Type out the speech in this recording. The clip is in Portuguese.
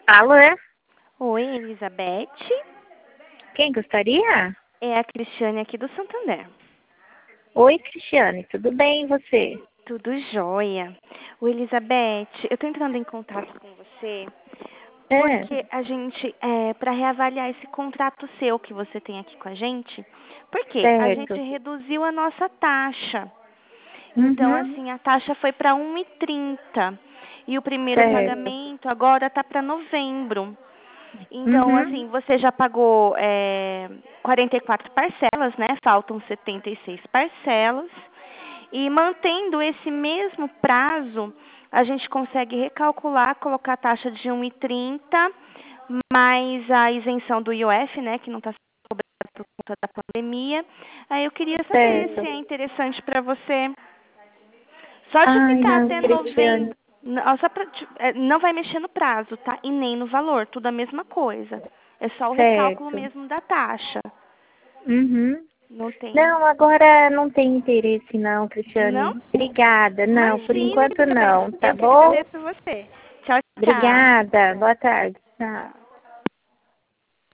Alô? Oi, Elizabeth. Quem gostaria? É a Cristiane aqui do Santander. Oi, Cristiane, tudo bem e você? Tudo jóia. Ô, Elizabeth, eu tô entrando em contato com você É, porque para reavaliar esse contrato seu que você tem aqui com a gente, porque a gente certo. reduziu a nossa taxa. Então, Uhum, assim, a taxa foi para 1,30 e o primeiro certo. pagamento agora tá para novembro. Então, Uhum, assim, você já pagou 44 parcelas, né? Faltam 76 parcelas. E mantendo esse mesmo prazo, a gente consegue recalcular, colocar a taxa de 1,30, mais a isenção do IOF, né? Que não está sendo cobrada por conta da pandemia. Aí eu queria saber se certo. é interessante para você. Só de Ai, ficar não, até Cristiane. novembro. Não vai mexer no prazo, tá? E nem no valor, tudo a mesma coisa. É só o recálculo Certo. mesmo da taxa. Uhum. Não tem. Não, agora não tem interesse não, Não? Cristiane. Obrigada. Não, por Imagina, enquanto Elizabeth. não, tá Eu que bom? agradeço você. Tchau, tchau. Obrigada. Boa tarde. Tchau. Tchau.